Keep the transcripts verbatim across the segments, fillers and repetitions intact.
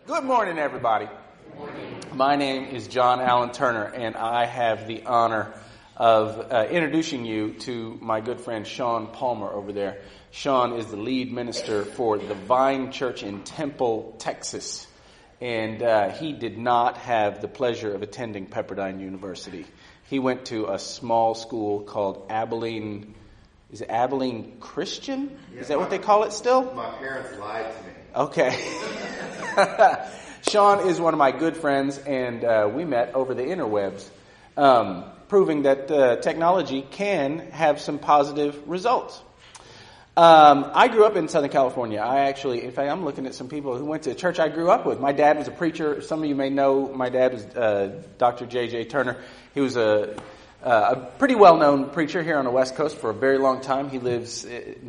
Good morning, everybody. Good morning. My name is John Allen Turner, and I have the honor of uh, introducing you to my good friend Sean Palmer over there. Sean is the lead minister for the Vine Church in Temple, Texas, and uh, he did not have the pleasure of attending Pepperdine University. He went to a small school called Abilene. Is it Abilene Christian? Yeah, is that my, what they call it still? My parents lied to me. Okay. Sean is one of my good friends, and uh, we met over the interwebs, um, proving that uh, technology can have some positive results. Um, I grew up in Southern California. I actually, in fact, I'm looking at some people who went to the church I grew up with. My dad was a preacher. Some of you may know my dad was uh, Doctor J J Turner. He was a Uh, a pretty well-known preacher here on the West Coast for a very long time. He lives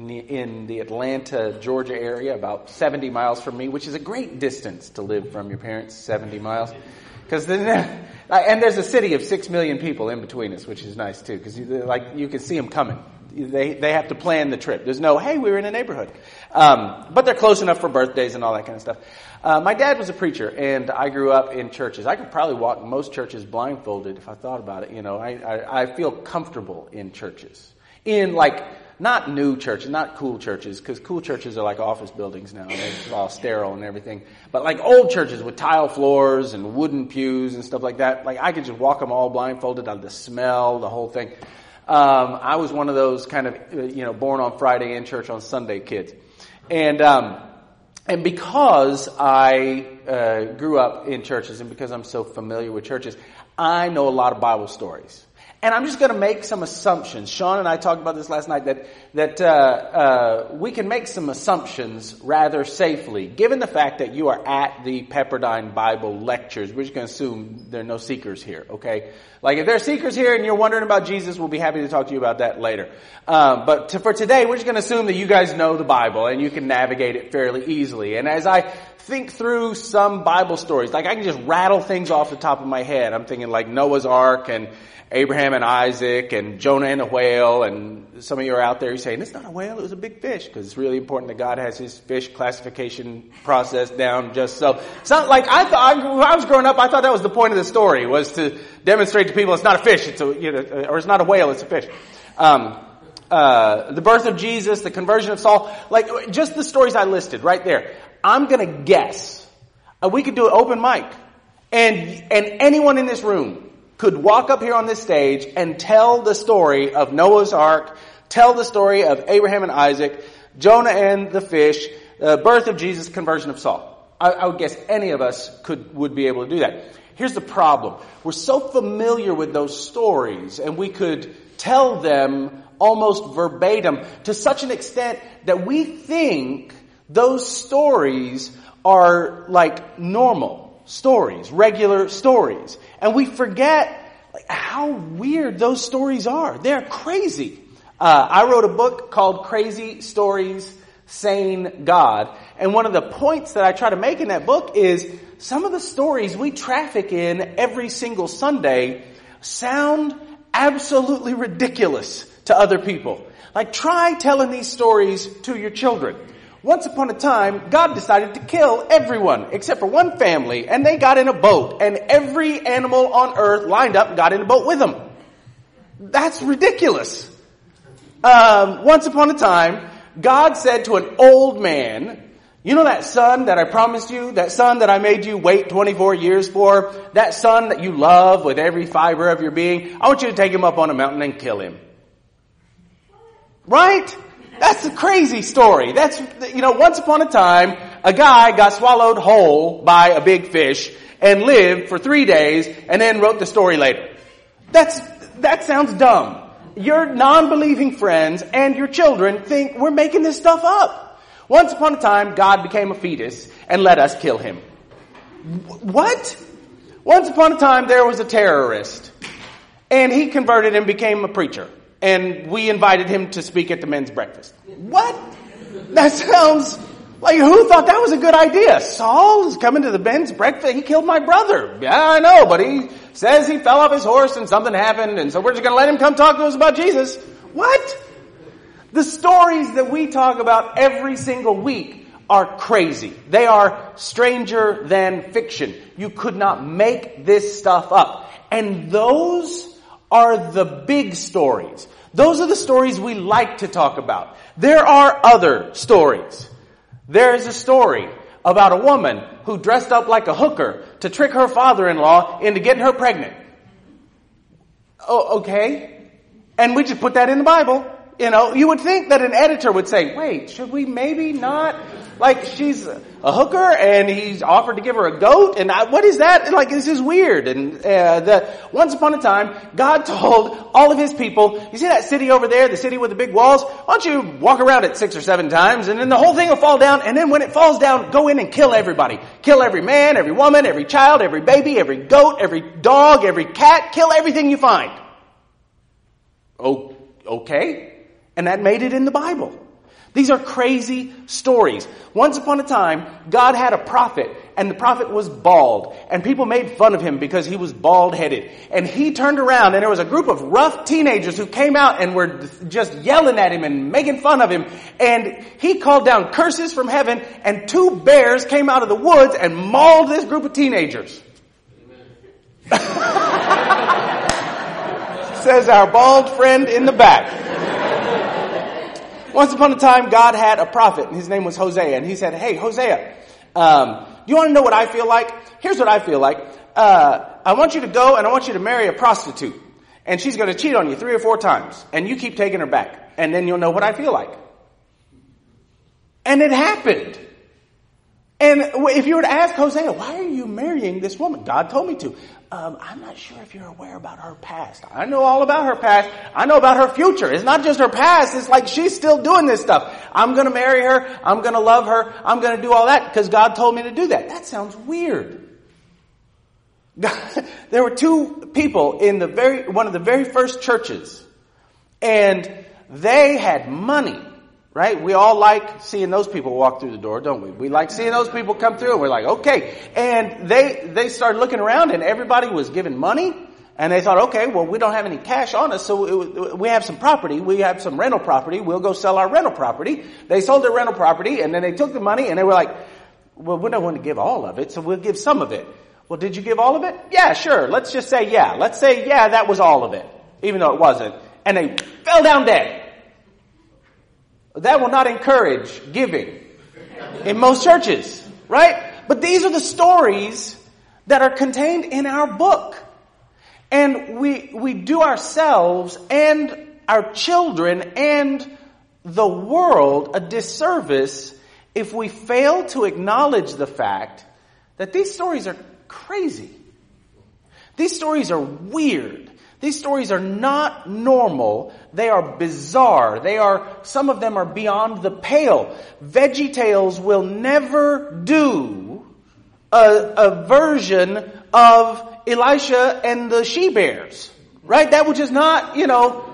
in the Atlanta, Georgia area, about seventy miles from me, which is a great distance to live from your parents, seventy miles. Because then, and there's a city of six million people in between us, which is nice too, because you, like you can see them coming. They they have to plan the trip. There's no, hey, we were in a neighborhood. Um, but they're close enough for birthdays and all that kind of stuff. Uh, my dad was a preacher, and I grew up in churches. I could probably walk most churches blindfolded if I thought about it. You know, I, I, I feel comfortable in churches. In like, not new churches, not cool churches, because cool churches are like office buildings now, and they're all sterile and everything. But like old churches with tile floors and wooden pews and stuff like that, like I could just walk them all blindfolded on the smell, the whole thing. Um, I was one of those kind of, you know, born on Friday in church on Sunday kids. And, um, and because I, uh, grew up in churches and because I'm so familiar with churches, I know a lot of Bible stories. And I'm just going to make some assumptions. Sean and I talked about this last night, that that uh, uh, we can make some assumptions rather safely, given the fact that you are at the Pepperdine Bible lectures. We're just going to assume there are no seekers here, okay? Like if there are seekers here and you're wondering about Jesus, we'll be happy to talk to you about that later. Um, but to, for today, we're just going to assume that you guys know the Bible and you can navigate it fairly easily. And as I think through some Bible stories, like I can just rattle things off the top of my head. I'm thinking like Noah's Ark and Abraham and Isaac and Jonah and the whale, and some of you are out there, you're saying, it's not a whale, it was a big fish, because it's really important that God has his fish classification process down just so. It's not like, I thought, when I was growing up, I thought that was the point of the story, was to demonstrate to people it's not a fish, it's a, you know, or it's not a whale, it's a fish. Um, uh, the birth of Jesus, the conversion of Saul, like, just the stories I listed right there. I'm gonna guess, uh, we could do an open mic, and, and anyone in this room could walk up here on this stage and tell the story of Noah's Ark, tell the story of Abraham and Isaac, Jonah and the fish, the birth of Jesus, conversion of Saul. I, I would guess any of us could would be able to do that. Here's the problem. We're so familiar with those stories, and we could tell them almost verbatim to such an extent that we think those stories are like normal stories, regular stories. And we forget like, how weird those stories are. They're crazy. Uh, I wrote a book called Crazy Stories, Sane God. And one of the points that I try to make in that book is some of the stories we traffic in every single Sunday sound absolutely ridiculous to other people. Like try telling these stories to your children. Once upon a time, God decided to kill everyone except for one family, and they got in a boat, and every animal on earth lined up and got in a boat with them. That's ridiculous. Um, once upon a time, God said to an old man, you know that son that I promised you, that son that I made you wait twenty-four years for, that son that you love with every fiber of your being, I want you to take him up on a mountain and kill him. Right? That's a crazy story. That's, you know, once upon a time, a guy got swallowed whole by a big fish and lived for three days and then wrote the story later. That's, that sounds dumb. Your non-believing friends and your children think we're making this stuff up. Once upon a time, God became a fetus and let us kill him. What? Once upon a time, there was a terrorist and he converted and became a preacher. And we invited him to speak at the men's breakfast. What? That sounds like, who thought that was a good idea? Saul is coming to the men's breakfast. He killed my brother. Yeah, I know, but he says he fell off his horse and something happened, and so we're just going to let him come talk to us about Jesus. What? The stories that we talk about every single week are crazy. They are stranger than fiction. You could not make this stuff up. And those are the big stories. Those are the stories we like to talk about. There are other stories. There is a story about a woman who dressed up like a hooker to trick her father-in-law into getting her pregnant. Oh, okay. And we just put that in the Bible. You know, you would think that an editor would say, wait, should we maybe not? Like, she's a hooker and he's offered to give her a goat, and I, what is that? Like, this is weird. And uh, the once upon a time, God told all of his people, you see that city over there, the city with the big walls? Why don't you walk around it six or seven times, and then the whole thing will fall down, and then when it falls down, go in and kill everybody. Kill every man, every woman, every child, every baby, every goat, every dog, every cat. Kill everything you find. Oh, okay. And that made it in the Bible. These are crazy stories. Once upon a time, God had a prophet, and the prophet was bald, and people made fun of him because he was bald-headed. And he turned around, and there was a group of rough teenagers who came out and were just yelling at him and making fun of him. And he called down curses from heaven, and two bears came out of the woods and mauled this group of teenagers. Says our bald friend in the back. Once upon a time, God had a prophet, and his name was Hosea, and he said, hey, Hosea, um, do you want to know what I feel like? Here's what I feel like. Uh, I want you to go, and I want you to marry a prostitute, and she's going to cheat on you three or four times, and you keep taking her back, and then you'll know what I feel like. And it happened. And if you were to ask Hosea, why are you marrying this woman? God told me to. Um, I'm not sure if you're aware about her past. I know all about her past. I know about her future. It's not just her past. It's like she's still doing this stuff. I'm going to marry her. I'm going to love her. I'm going to do all that because God told me to do that. That sounds weird. There were two people in the very one of the very first churches, and they had money. Right? We all like seeing those people walk through the door, don't we? We like seeing those people come through, and we're like, okay. And they, they started looking around, and everybody was giving money, and they thought, okay, well, we don't have any cash on us, so it, we have some property. We have some rental property. We'll go sell our rental property. They sold their rental property, and then they took the money, and they were like, well, we don't want to give all of it, so we'll give some of it. Well, did you give all of it? Yeah, sure. Let's just say yeah. Let's say, yeah, that was all of it, even though it wasn't. And they fell down dead. That will not encourage giving in most churches, right? But these are the stories that are contained in our book. And we, we do ourselves and our children and the world a disservice if we fail to acknowledge the fact that these stories are crazy. These stories are weird. These stories are not normal. They are bizarre. They are, some of them are beyond the pale. VeggieTales will never do a, a version of Elisha and the she-bears. Right? That would just not, you know,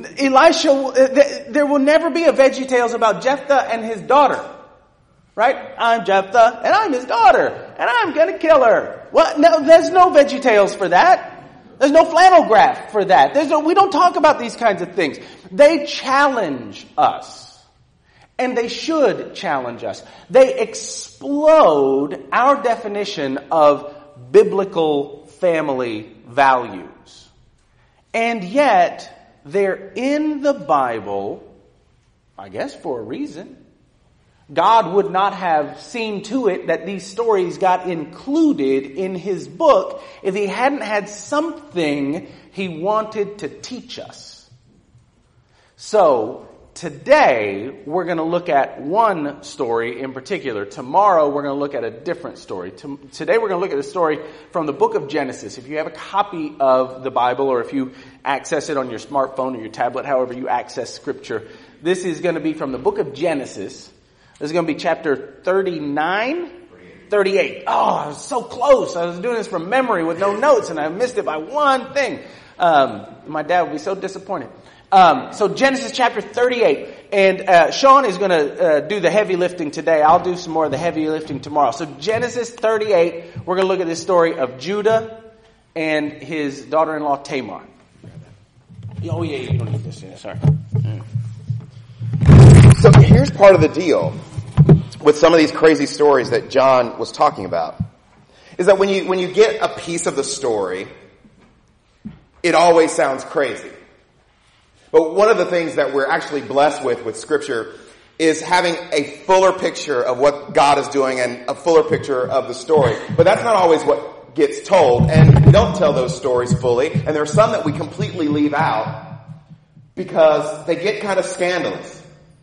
Elisha, there will never be a VeggieTales about Jephthah and his daughter. Right? I'm Jephthah and I'm his daughter and I'm gonna kill her. Well, no, there's no VeggieTales for that. There's no flannel graph for that. There's no, we don't talk about these kinds of things. They challenge us. And they should challenge us. They explode our definition of biblical family values. And yet, they're in the Bible, I guess for a reason. God would not have seen to it that these stories got included in his book if he hadn't had something he wanted to teach us. So, today we're going to look at one story in particular. Tomorrow we're going to look at a different story. Today we're going to look at a story from the book of Genesis. If you have a copy of the Bible or if you access it on your smartphone or your tablet, however you access scripture, this is going to be from the book of Genesis. This is going to be chapter thirty-nine, thirty-eight. Oh, I was so close. I was doing this from memory with no notes, and I missed it by one thing. Um, my dad would be so disappointed. Um, so Genesis chapter thirty-eight. And uh, Sean is going to uh, do the heavy lifting today. I'll do some more of the heavy lifting tomorrow. So Genesis thirty-eight, we're going to look at this story of Judah and his daughter-in-law Tamar. Oh, yeah, you don't need this. Yeah, sorry. Mm. So here's part of the deal. with some of these crazy stories that John was talking about is that when you, when you get a piece of the story, it always sounds crazy. But one of the things that we're actually blessed with with Scripture is having a fuller picture of what God is doing and a fuller picture of the story. But that's not always what gets told, and we don't tell those stories fully, and there are some that we completely leave out because they get kind of scandalous.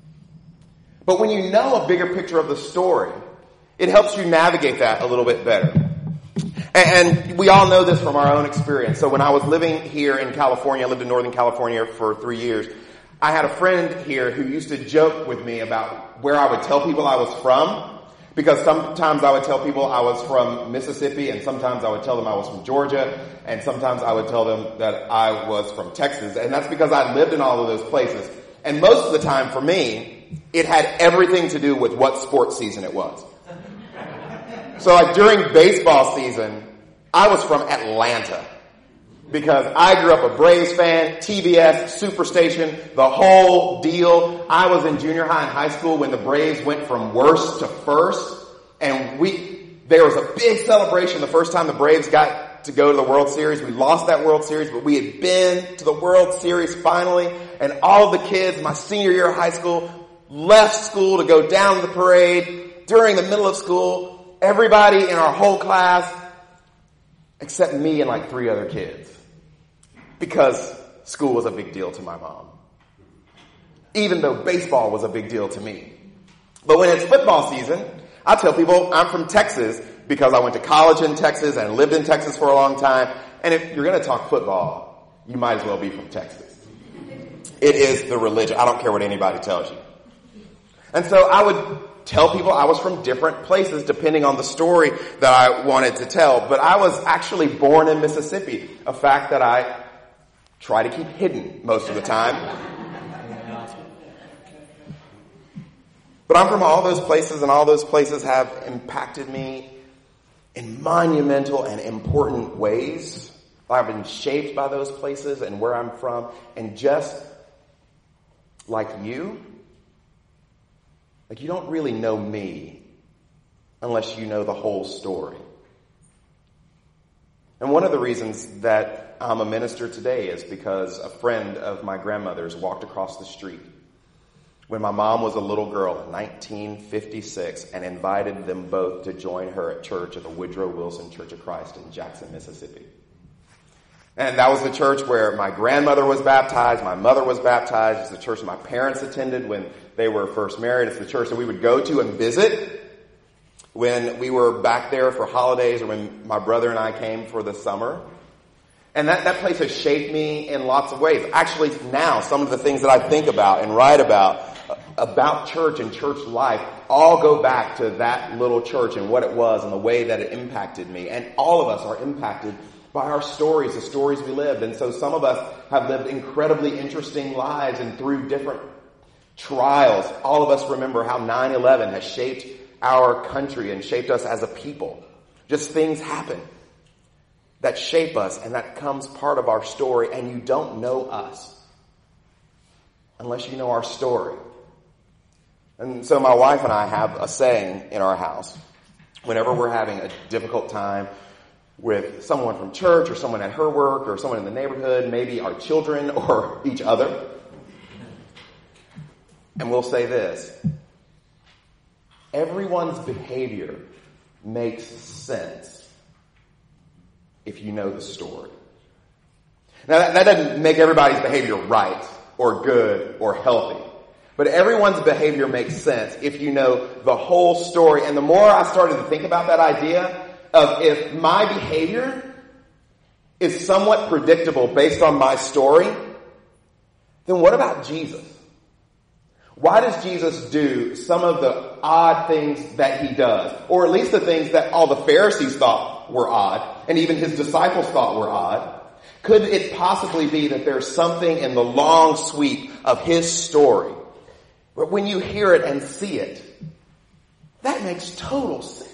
But when you know a bigger picture of the story, it helps you navigate that a little bit better. And we all know this from our own experience. So when I was living here in California, I lived in Northern California for three years, I had a friend here who used to joke with me about where I would tell people I was from, because sometimes I would tell people I was from Mississippi, and sometimes I would tell them I was from Georgia, and sometimes I would tell them that I was from Texas. And that's because I lived in all of those places. And most of the time for me, it had everything to do with what sports season it was. So like during baseball season, I was from Atlanta because I grew up a Braves fan, T B S, Superstation, the whole deal. I was in junior high and high school when the Braves went from worst to first, and we there was a big celebration the first time the Braves got to go to the World Series. We lost that World Series, but we had been to the World Series finally, and all of the kids, my senior year of high school, left school to go down to the parade during the middle of school. Everybody in our whole class, except me and like three other kids, because school was a big deal to my mom, even though baseball was a big deal to me. But when it's football season, I tell people I'm from Texas because I went to college in Texas and lived in Texas for a long time. And if you're going to talk football, you might as well be from Texas. It is the religion. I don't care what anybody tells you. And so I would tell people I was from different places depending on the story that I wanted to tell. But I was actually born in Mississippi, a fact that I try to keep hidden most of the time. But I'm from all those places, and all those places have impacted me in monumental and important ways. I've been shaped by those places and where I'm from. And just like you, like you don't really know me unless you know the whole story. And one of the reasons that I'm a minister today is because a friend of my grandmother's walked across the street when my mom was a little girl in nineteen fifty-six and invited them both to join her at church at the Woodrow Wilson Church of Christ in Jackson, Mississippi. And that was the church where my grandmother was baptized, my mother was baptized. It's the church my parents attended when they were first married. It's the church that we would go to and visit when we were back there for holidays, or when my brother and I came for the summer. And that, that place has shaped me in lots of ways. Actually, now, some of the things that I think about and write about, about church and church life, all go back to that little church and what it was and the way that it impacted me. And all of us are impacted by our stories, the stories we lived. And so some of us have lived incredibly interesting lives, and through different trials, all of us remember how nine eleven has shaped our country and shaped us as a people. Just things happen that shape us, and that comes part of our story, and you don't know us unless you know our story. And so my wife and I have a saying in our house. Whenever we're having a difficult time with someone from church or someone at her work or someone in the neighborhood, maybe our children or each other, and we'll say this: everyone's behavior makes sense if you know the story. Now that, that doesn't make everybody's behavior right or good or healthy, but everyone's behavior makes sense if you know the whole story. And the more I started to think about that idea of if my behavior is somewhat predictable based on my story, then what about Jesus? Why does Jesus do some of the odd things that he does? Or at least the things that all the Pharisees thought were odd, and even his disciples thought were odd. Could it possibly be that there's something in the long sweep of his story, but when you hear it and see it, that makes total sense?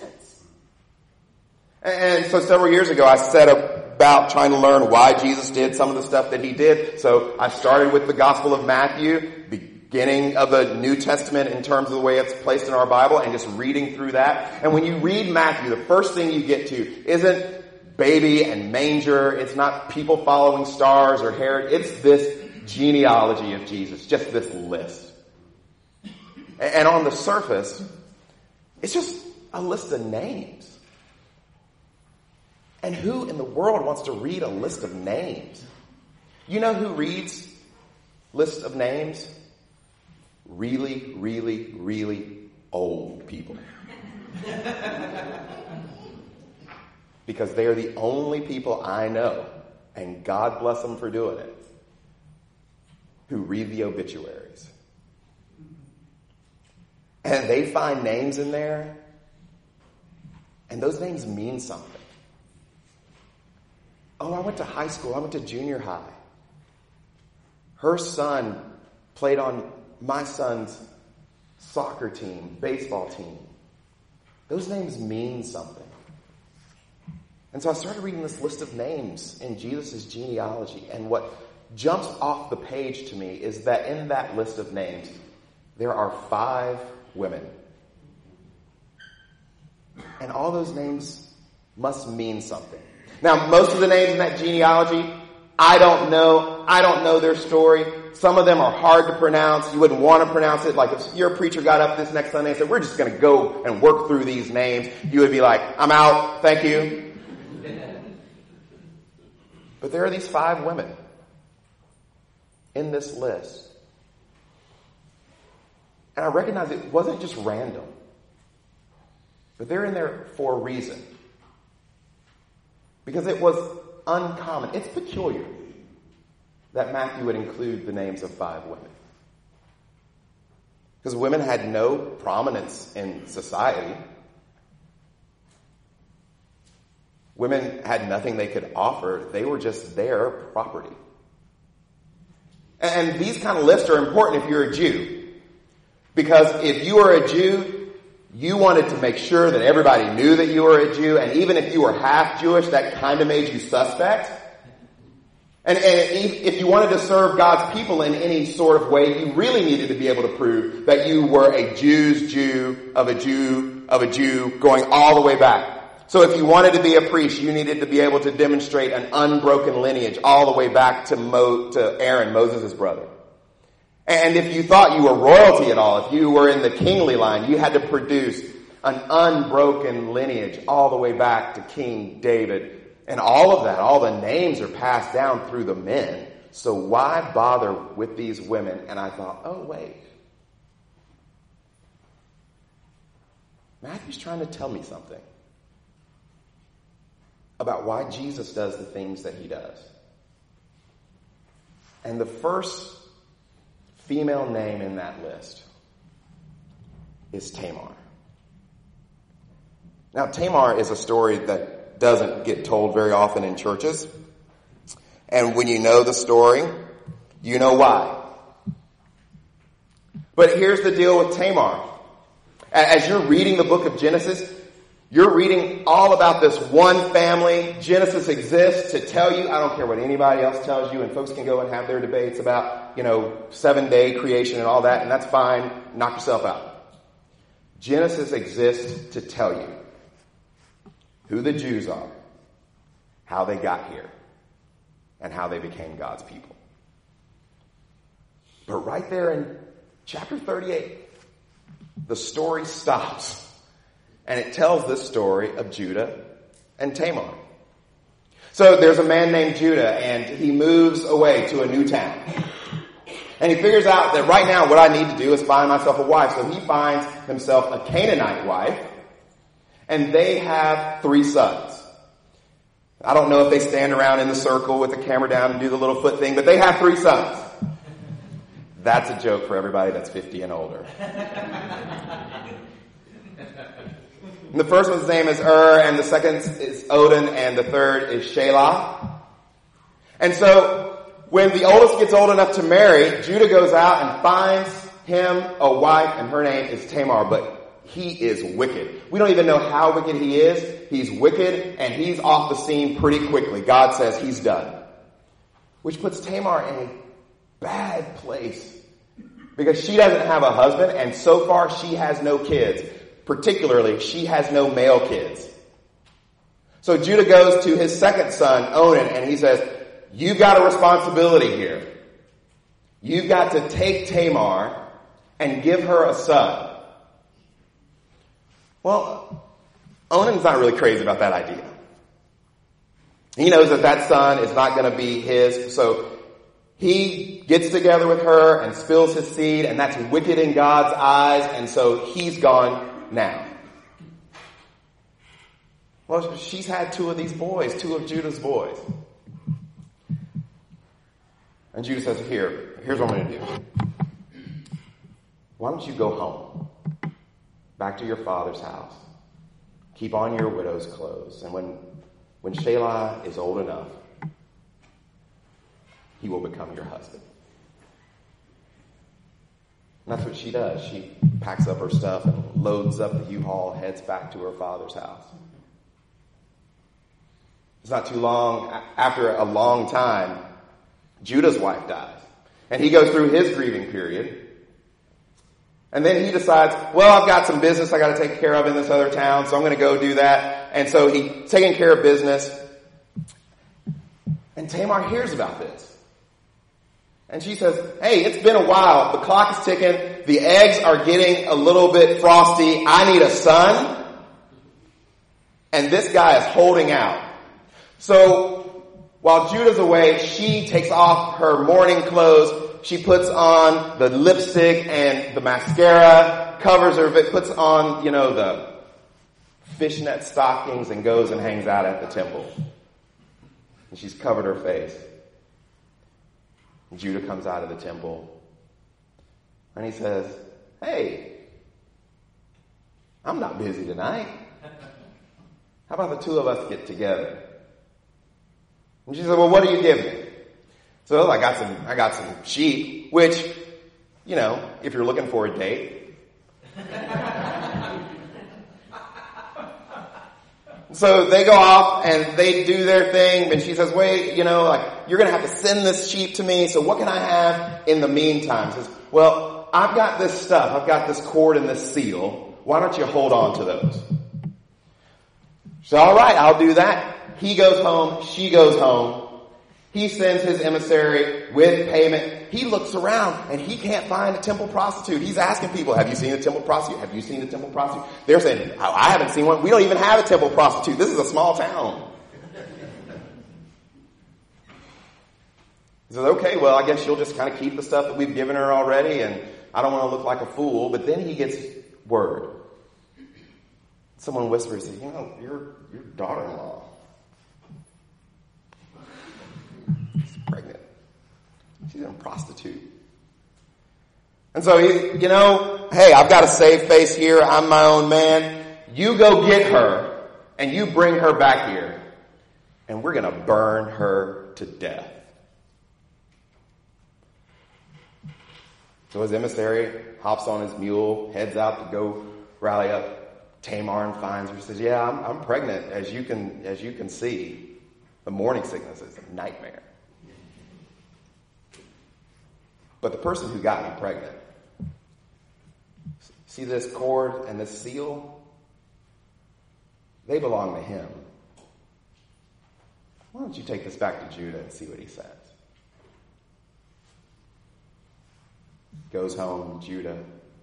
And so several years ago, I set about trying to learn why Jesus did some of the stuff that he did. So I started with the Gospel of Matthew, beginning of the New Testament in terms of the way it's placed in our Bible and just reading through that. And when you read Matthew, the first thing you get to isn't baby and manger. It's not people following stars or Herod. It's this genealogy of Jesus, just this list. And on the surface, it's just a list of names. And who in the world wants to read a list of names? You know who reads lists of names? Really, really, really old people. Because they are the only people I know, and God bless them for doing it, who read the obituaries. And they find names in there, and those names mean something. Oh, I went to high school. I went to junior high. Her son played on my son's soccer team, baseball team. Those names mean something. And so I started reading this list of names in Jesus' genealogy. And what jumps off the page to me is that in that list of names, there are five women. And all those names must mean something. Now, most of the names in that genealogy, I don't know. I don't know their story. Some of them are hard to pronounce. You wouldn't want to pronounce it. Like if your preacher got up this next Sunday and said, we're just going to go and work through these names, you would be like, I'm out. Thank you. But there are these five women in this list. And I recognize it wasn't just random. But they're in there for a reason. Because it was uncommon. It's peculiar that Matthew would include the names of five women. Because women had no prominence in society. Women had nothing they could offer. They were just their property. And these kind of lists are important if you're a Jew. Because if you are a Jew, you wanted to make sure that everybody knew that you were a Jew, and even if you were half Jewish, that kind of made you suspect. And, and if you wanted to serve God's people in any sort of way, you really needed to be able to prove that you were a Jew's Jew of a Jew of a Jew going all the way back. So if you wanted to be a priest, you needed to be able to demonstrate an unbroken lineage all the way back to Mo, to Aaron, Moses' brother. And if you thought you were royalty at all, if you were in the kingly line, you had to produce an unbroken lineage all the way back to King David. And all of that, all the names are passed down through the men. So why bother with these women? And I thought, oh, wait. Matthew's trying to tell me something about why Jesus does the things that he does. And the first female name in that list is Tamar. Now, Tamar is a story that doesn't get told very often in churches. And when you know the story, you know why. But here's the deal with Tamar. As you're reading the book of Genesis, you're reading all about this one family. Genesis exists to tell you, I don't care what anybody else tells you, and folks can go and have their debates about, you know, seven-day creation and all that, and that's fine. Knock yourself out. Genesis exists to tell you who the Jews are, how they got here, and how they became God's people. But right there in chapter thirty-eight, the story stops. And it tells this story of Judah and Tamar. So there's a man named Judah, and he moves away to a new town. And he figures out that right now what I need to do is find myself a wife. So he finds himself a Canaanite wife, and they have three sons. I don't know if they stand around in the circle with the camera down and do the little foot thing, but they have three sons. That's a joke for everybody that's fifty and older. And the first one's name is Ur, and the second is Odin, and the third is Shelah. And so, when the oldest gets old enough to marry, Judah goes out and finds him a wife, and her name is Tamar, but he is wicked. We don't even know how wicked he is. He's wicked, and he's off the scene pretty quickly. God says he's done. Which puts Tamar in a bad place Because she doesn't have a husband, and so far she has no kids. Particularly, she has no male kids. So Judah goes to his second son, Onan, and he says, you've got a responsibility here. You've got to take Tamar and give her a son. Well, Onan's not really crazy about that idea. He knows that that son is not going to be his, so he gets together with her and spills his seed, and that's wicked in God's eyes, and so he's gone now. Well, she's had two of these boys, two of Judah's boys. And Judah says, here, here's what I'm going to do. Why don't you go home, back to your father's house. Keep on your widow's clothes. And when, when Shelah is old enough, he will become your husband. And that's what she does. She packs up her stuff and loads up the U-Haul, heads back to her father's house. It's not too long, after a long time, Judah's wife dies. And he goes through his grieving period. And then he decides, well, I've got some business I got to take care of in this other town, so I'm going to go do that. And so he's taking care of business. And Tamar hears about this. And she says, hey, it's been a while. The clock is ticking. The eggs are getting a little bit frosty. I need a son. And this guy is holding out. So while Judah's away, she takes off her mourning clothes. She puts on the lipstick and the mascara, covers her, puts on, you know, the fishnet stockings and goes and hangs out at the temple. And she's covered her face. And Judah comes out of the temple and he says, hey, I'm not busy tonight. How about the two of us get together? And she said, well, what do you give me? So I got some, I got some sheep, which, you know, if you're looking for a date. So they go off and they do their thing, and she says, wait, you know, like, you're going to have to send this sheep to me, so what can I have in the meantime? She says, well, I've got this stuff. I've got this cord and this seal. Why don't you hold on to those? She said, all right, I'll do that. He goes home. She goes home. He sends his emissary with payment. He looks around and he can't find a temple prostitute. He's asking people, have you seen a temple prostitute? Have you seen a temple prostitute? They're saying, oh, I haven't seen one. We don't even have a temple prostitute. This is a small town. He says, okay, well, I guess she'll just kind of keep the stuff that we've given her already, and I don't want to look like a fool. But then he gets word. Someone whispers, you know, your, your daughter-in-law is pregnant. She's a prostitute. And so he, you know, hey, I've got a safe face here. I'm my own man. You go get her and you bring her back here and we're going to burn her to death. So his emissary hops on his mule, heads out to go rally up Tamar and finds her. He says, yeah, I'm, I'm pregnant. As you can, as you can see, the morning sickness is a nightmare. But the person who got me pregnant, see this cord and this seal? They belong to him. Why don't you take this back to Judah and see what he says? Goes home, Judah,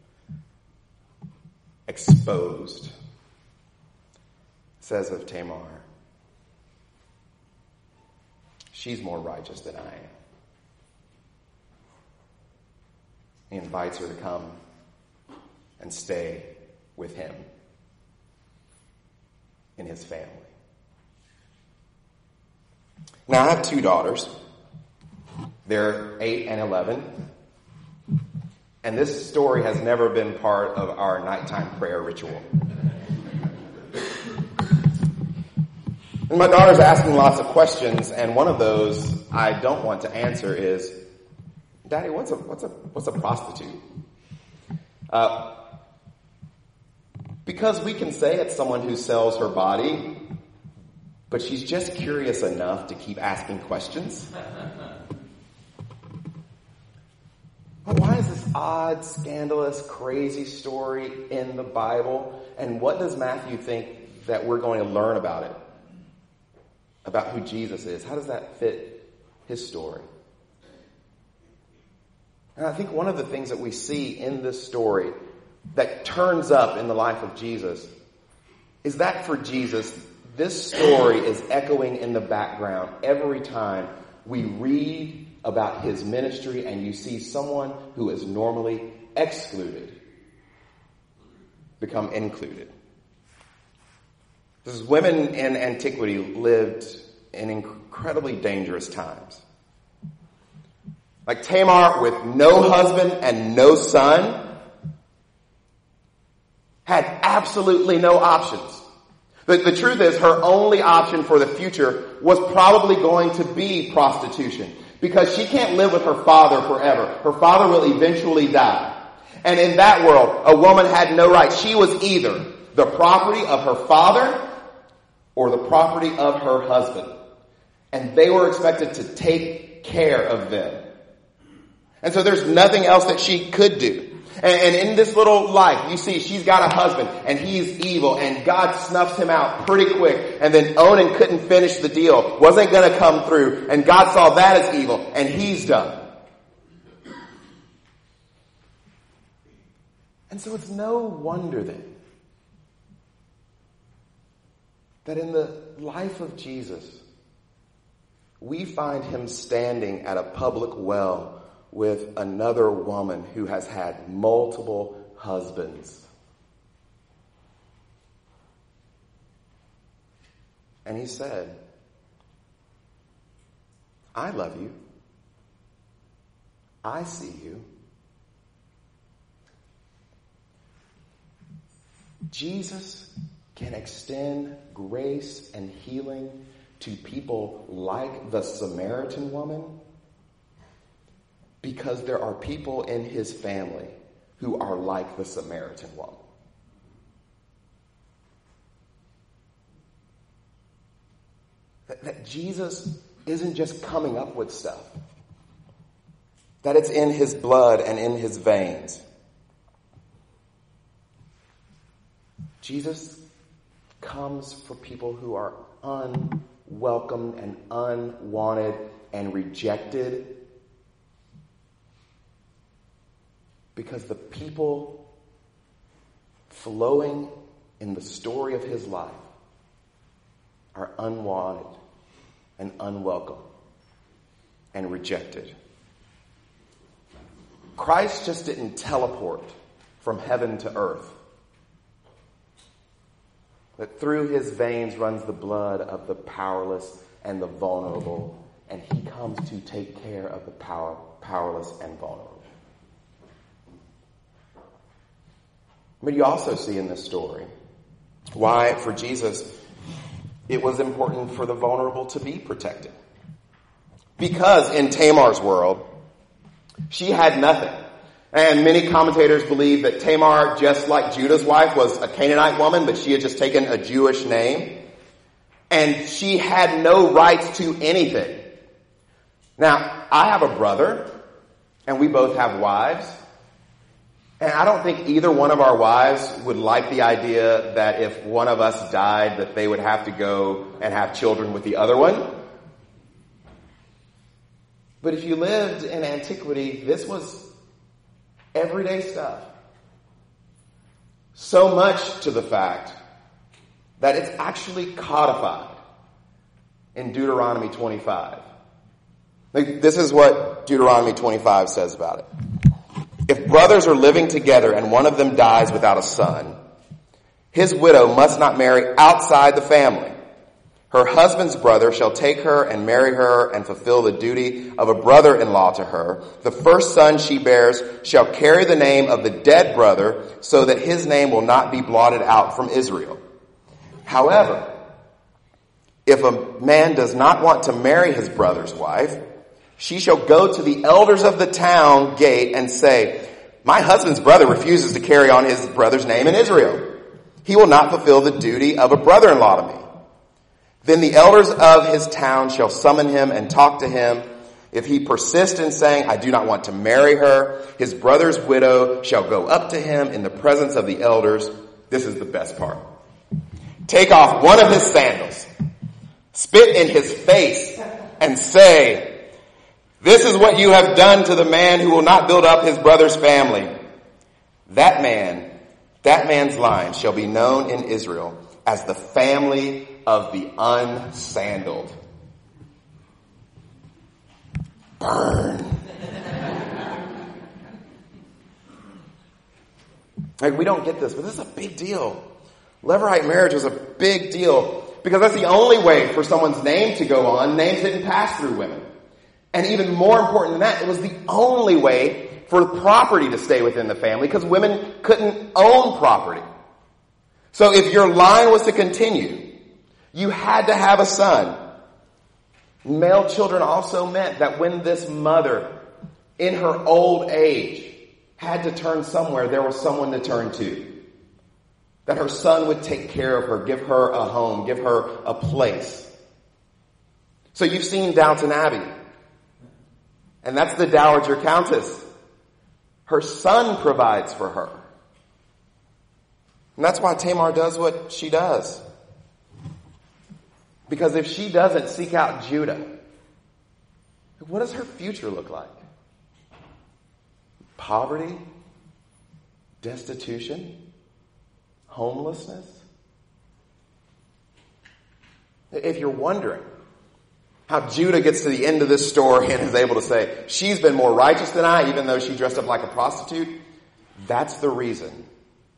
exposed, says of Tamar, she's more righteous than I am. He invites her to come and stay with him in his family. Now, I have two daughters. They're eight and eleven. And this story has never been part of our nighttime prayer ritual. And my daughter's asking lots of questions, and one of those I don't want to answer is, Daddy, what's a what's a what's a prostitute? Uh, because we can say it's someone who sells her body, but she's just curious enough to keep asking questions. But why is this odd, scandalous, crazy story in the Bible? And what does Matthew think that we're going to learn about it? About who Jesus is? How does that fit his story? And I think one of the things that we see in this story that turns up in the life of Jesus is that for Jesus, this story is echoing in the background every time we read about his ministry and you see someone who is normally excluded become included. Because women in antiquity lived in incredibly dangerous times. Like Tamar, with no husband and no son, had absolutely no options. The, the truth is, her only option for the future was probably going to be prostitution. Because she can't live with her father forever. Her father will eventually die. And in that world, a woman had no right. She was either the property of her father or the property of her husband. And they were expected to take care of them. And so there's nothing else that she could do. And, and in this little life, you see she's got a husband and he's evil and God snuffs him out pretty quick. And then Onan couldn't finish the deal, wasn't going to come through, and God saw that as evil and he's done. And so it's no wonder then that in the life of Jesus, we find him standing at a public well with another woman who has had multiple husbands. And he said, I love you. I see you. Jesus can extend grace and healing to people like the Samaritan woman because there are people in his family who are like the Samaritan woman. That, that Jesus isn't just coming up with stuff. That it's in his blood and in his veins. Jesus comes for people who are unwelcome and unwanted and rejected. Because the people flowing in the story of his life are unwanted and unwelcome and rejected. Christ just didn't teleport from heaven to earth. That through his veins runs the blood of the powerless and the vulnerable, and he comes to take care of the power, powerless and vulnerable. But you also see in this story why, for Jesus, it was important for the vulnerable to be protected. Because in Tamar's world, she had nothing. And many commentators believe that Tamar, just like Judah's wife, was a Canaanite woman, but she had just taken a Jewish name. And she had no rights to anything. Now, I have a brother, and we both have wives. And I don't think either one of our wives would like the idea that if one of us died, that they would have to go and have children with the other one. But if you lived in antiquity, this was everyday stuff. So much to the fact that it's actually codified in Deuteronomy twenty-five. Like, this is what Deuteronomy twenty-five says about it. If brothers are living together and one of them dies without a son, his widow must not marry outside the family. Her husband's brother shall take her and marry her and fulfill the duty of a brother-in-law to her. The first son she bears shall carry the name of the dead brother so that his name will not be blotted out from Israel. However, if a man does not want to marry his brother's wife, she shall go to the elders of the town gate and say, my husband's brother refuses to carry on his brother's name in Israel. He will not fulfill the duty of a brother-in-law to me. Then the elders of his town shall summon him and talk to him. If he persists in saying, I do not want to marry her, his brother's widow shall go up to him in the presence of the elders. This is the best part. Take off one of his sandals, spit in his face, and say, this is what you have done to the man who will not build up his brother's family. That man, that man's line shall be known in Israel as the family of the unsandaled. Burn. Like, we don't get this, but this is a big deal. Levirate marriage was a big deal because that's the only way for someone's name to go on. Names didn't pass through women. And even more important than that, it was the only way for property to stay within the family because women couldn't own property. So if your line was to continue, you had to have a son. Male children also meant that when this mother, in her old age, had to turn somewhere, there was someone to turn to. That her son would take care of her, give her a home, give her a place. So you've seen Downton Abbey. And that's the Dowager Countess. Her son provides for her. And that's why Tamar does what she does. Because if she doesn't seek out Judah, what does her future look like? Poverty? Destitution? Homelessness? If you're wondering how Judah gets to the end of this story and is able to say, she's been more righteous than I, even though she dressed up like a prostitute, that's the reason.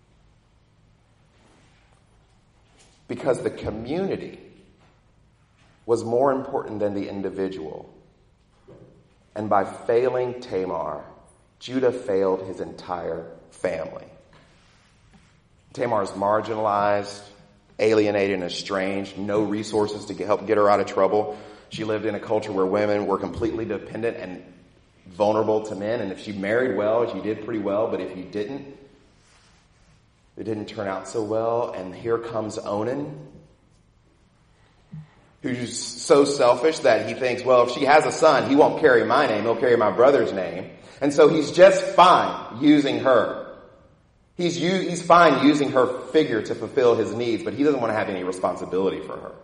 Because the community was more important than the individual. And by failing Tamar, Judah failed his entire family. Tamar is marginalized, alienated, and estranged. No resources to get, help get her out of trouble. She lived in a culture where women were completely dependent and vulnerable to men. And if she married well, she did pretty well. But if you didn't, it didn't turn out so well. And here comes Onan, who's so selfish that he thinks, well, if she has a son, he won't carry my name. He'll carry my brother's name. And so he's just fine using her. He's he's fine using her figure to fulfill his needs, but he doesn't want to have any responsibility for her.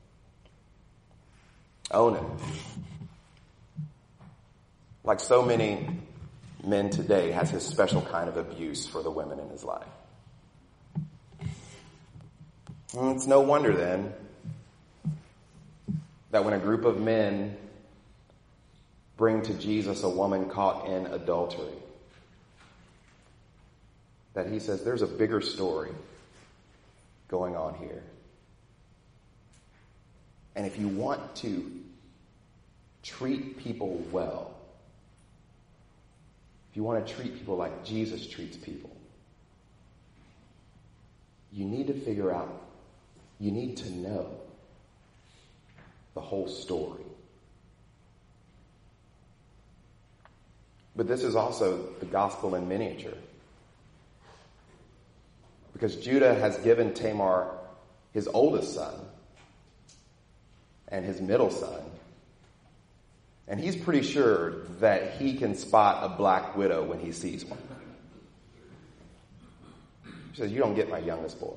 Onan, like so many men today, has his special kind of abuse for the women in his life. And it's no wonder then that when a group of men bring to Jesus a woman caught in adultery, that he says there's a bigger story going on here. And if you want to treat people well, if you want to treat people like Jesus treats people, you need to figure out, you need to know the whole story. But this is also the gospel in miniature. Because Judah has given Tamar his oldest son and his middle son. And he's pretty sure that he can spot a black widow when he sees one. He says, you don't get my youngest boy.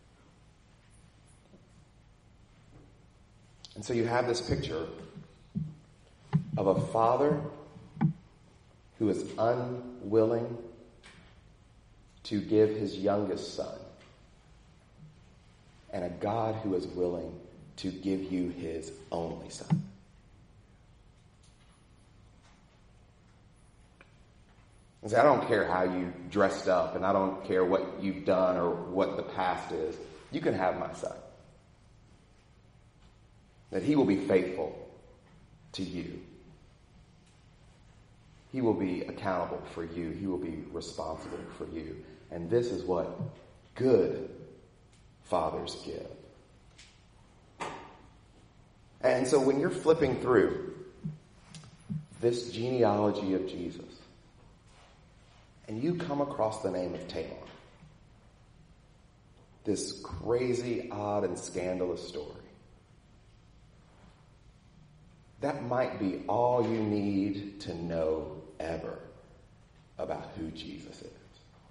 And so you have this picture of a father who is unwilling to give his youngest son, and a God who is willing to give you his only son. And so I don't care how you dressed up, and I don't care what you've done or what the past is. You can have my son. That he will be faithful to you. He will be accountable for you. He will be responsible for you. And this is what good fathers give. And so when you're flipping through this genealogy of Jesus, and you come across the name of Tamar, this crazy, odd, and scandalous story, that might be all you need to know ever about who Jesus is.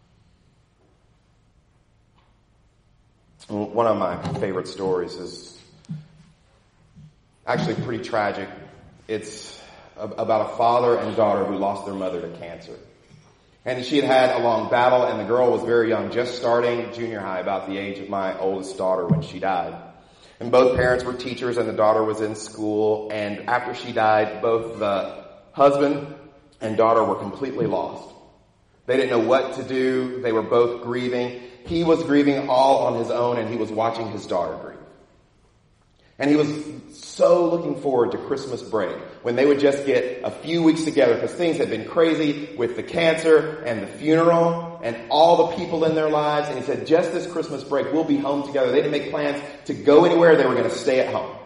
One of my favorite stories is actually pretty tragic. It's about a father and daughter who lost their mother to cancer. And she had had a long battle, and the girl was very young, just starting junior high, about the age of my oldest daughter when she died. And both parents were teachers, and the daughter was in school. And after she died, both the husband and daughter were completely lost. They didn't know what to do. They were both grieving. He was grieving all on his own, and he was watching his daughter grieve. And he was so looking forward to Christmas break, when they would just get a few weeks together, because things had been crazy with the cancer and the funeral and all the people in their lives. And he said, just this Christmas break, we'll be home together. They didn't make plans to go anywhere. They were going to stay at home.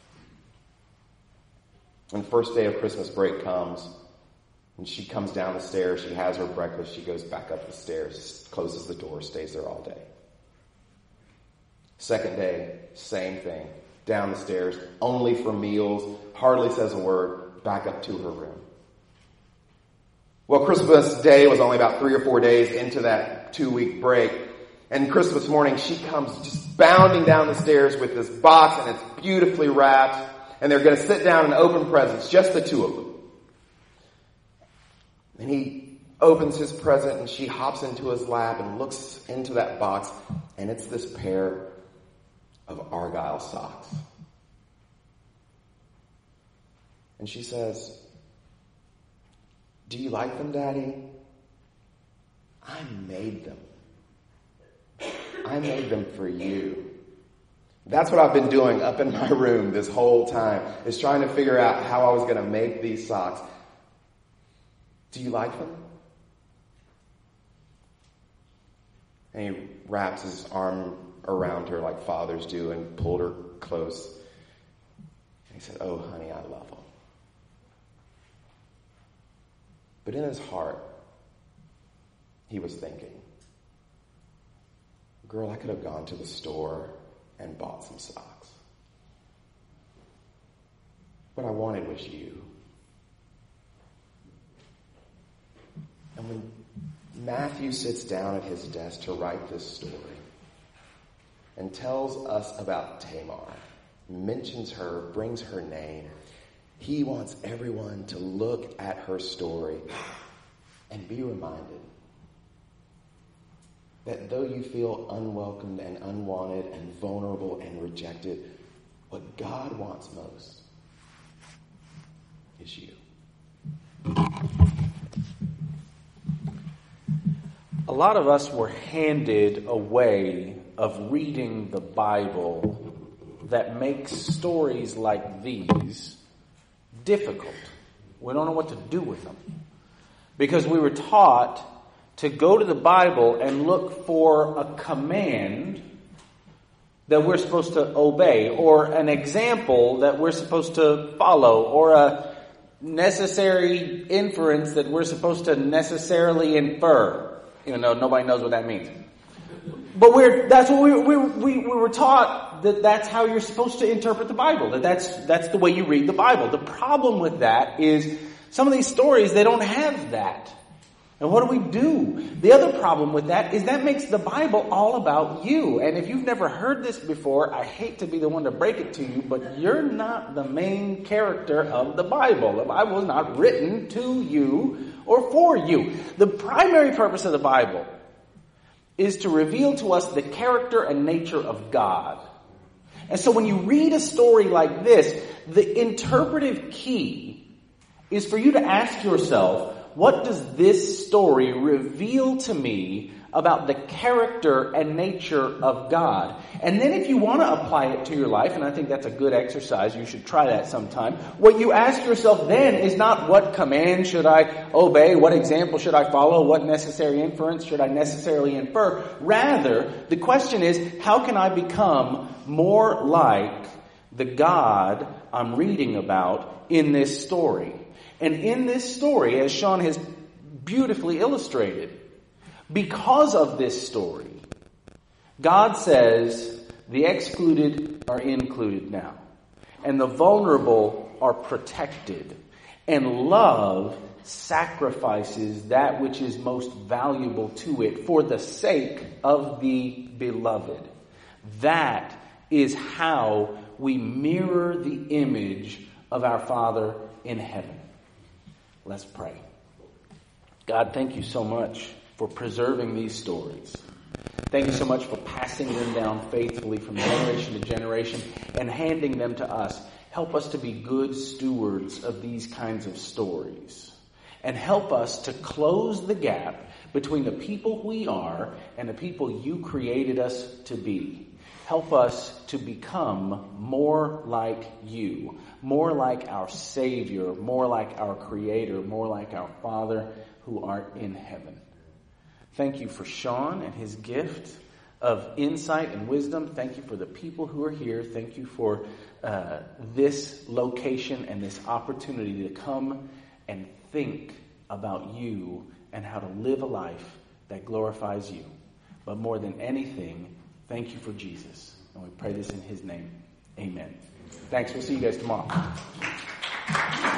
When the first day of Christmas break comes, and she comes down the stairs, she has her breakfast, she goes back up the stairs, closes the door, stays there all day. Second day, same thing. Down the stairs, only for meals, hardly says a word, back up to her room. Well, Christmas Day was only about three or four days into that two-week break. And Christmas morning, she comes just bounding down the stairs with this box, and it's beautifully wrapped. And they're going to sit down and open presents, just the two of them. And he opens his present, and she hops into his lap and looks into that box, and it's this pair of Argyle socks. And she says, "Do you like them, Daddy? I made them. I made them for you." That's what I've been doing up in my room this whole time, is trying to figure out how I was going to make these socks. Do you like them? And he wraps his arm around her like fathers do and pulled her close. And he said, "Oh, honey, I love them." But in his heart, he was thinking, "Girl, I could have gone to the store and bought some socks. What I wanted was you." And when Matthew sits down at his desk to write this story and tells us about Tamar, mentions her, brings her name, he wants everyone to look at her story and be reminded that though you feel unwelcomed and unwanted and vulnerable and rejected, what God wants most is you. A lot of us were handed a way of reading the Bible that makes stories like these difficult. We don't know what to do with them. Because we were taught to go to the Bible and look for a command that we're supposed to obey, or an example that we're supposed to follow, or a necessary inference that we're supposed to necessarily infer, even though nobody knows what that means. But we're, that's what we, we, we, we were taught, that that's how you're supposed to interpret the Bible, that that's, that's the way you read the Bible. The problem with that is some of these stories, they don't have that. And what do we do? The other problem with that is that makes the Bible all about you. And if you've never heard this before, I hate to be the one to break it to you, but you're not the main character of the Bible. The Bible is not written to you or for you. The primary purpose of the Bible is to reveal to us the character and nature of God. And so when you read a story like this, the interpretive key is for you to ask yourself, what does this story reveal to me about the character and nature of God? And then if you want to apply it to your life, and I think that's a good exercise, you should try that sometime, what you ask yourself then is not what command should I obey, what example should I follow, what necessary inference should I necessarily infer. Rather, the question is, how can I become more like the God I'm reading about in this story? And in this story, as Sean has beautifully illustrated, because of this story, God says the excluded are included now. and the vulnerable are protected. And love sacrifices that which is most valuable to it for the sake of the beloved. That is how we mirror the image of our Father in heaven. Let's pray. God, thank you so much for preserving these stories. Thank you so much for passing them down faithfully from generation to generation and handing them to us. Help us to be good stewards of these kinds of stories. And help us to close the gap between the people we are and the people you created us to be. Help us to become more like you, more like our Savior, more like our Creator, more like our Father who art in heaven. Thank you for Sean and his gift of insight and wisdom. Thank you for the people who are here. Thank you for uh, this location and this opportunity to come and think about you and how to live a life that glorifies you. But more than anything, thank you for Jesus. And we pray this in his name. Amen. Thanks. We'll see you guys tomorrow.